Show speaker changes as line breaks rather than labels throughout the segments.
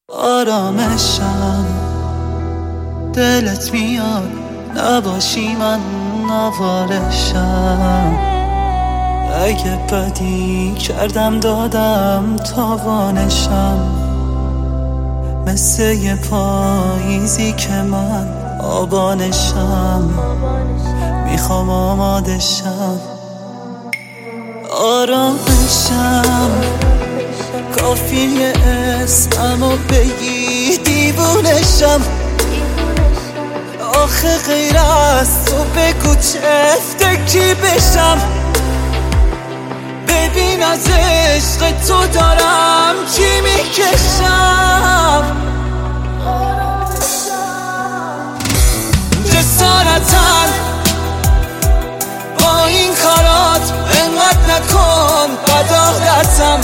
آرامشم دلت میاد نباشی من نوارشم. اگه بدی کردم دادم تاوانشم، مثل یه پاییزی که من آبانشم، میخوام آمادشم. آرامشم کافیه اسممو بگی دیوونشم. آخه غیر از تو بگو چه فکری بشم. ببین از عشق تو دارم چی میکشم. جسارتاً با این کارات انقدر نکن بد عادتم.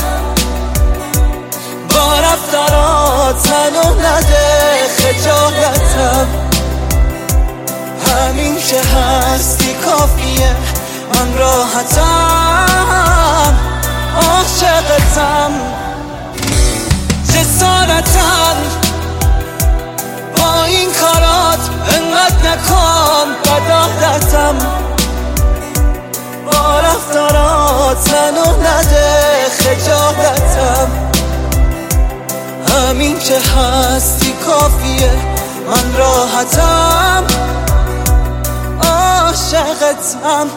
با رفتارات منو نده خجالتم. همین که هستی کافیه من راحتم، عاشقتم. جسارتاً با این کارات انقدر نکن بد عادتم. با رفتارات منو نده خجالتم. همین که هستی کافیه من راحتم، عاشقتم.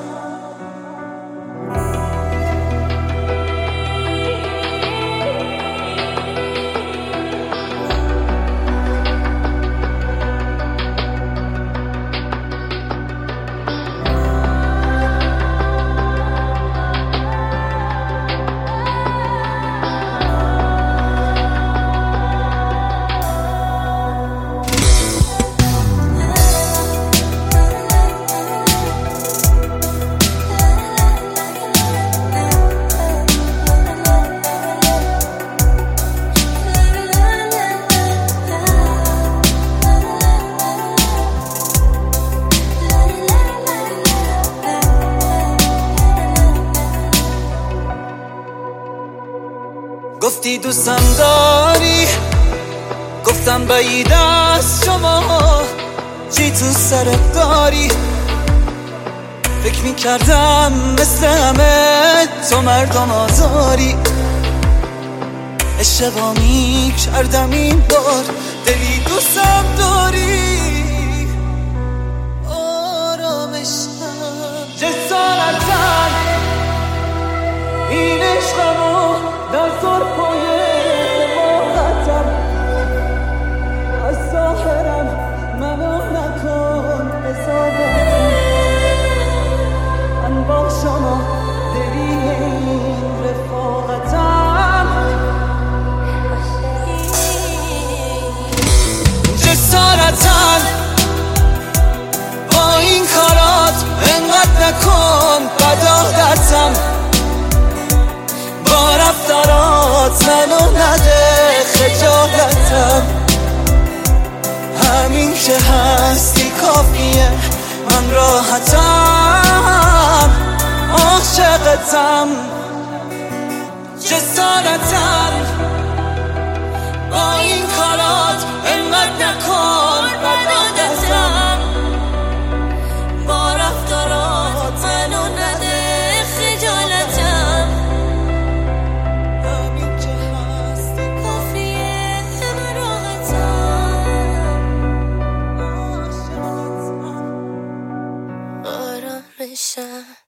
گفتی دوستم داری، گفتم بعید از شما چی تو سرت داری. فکر میکردم مثل همه تو مردم آزاری. اشتباه میکردم این بار، دلی دوستم داری. آرامشم جسارتاً این عشقمو در سرپای حماقتم. از ظاهرم منو نکن حسابم. من با شما دلیل این رفاقتم. جسارتاً با این کارات انقدر نکن بد عادتم. با رفتارات منو نده خجالتم. همین که هستی کافیه من راحتم، عاشقتم. جسارتاً با این کارات انقدر نکن بد عادتم. با رفتارات منو نده خجالتم. آرامشم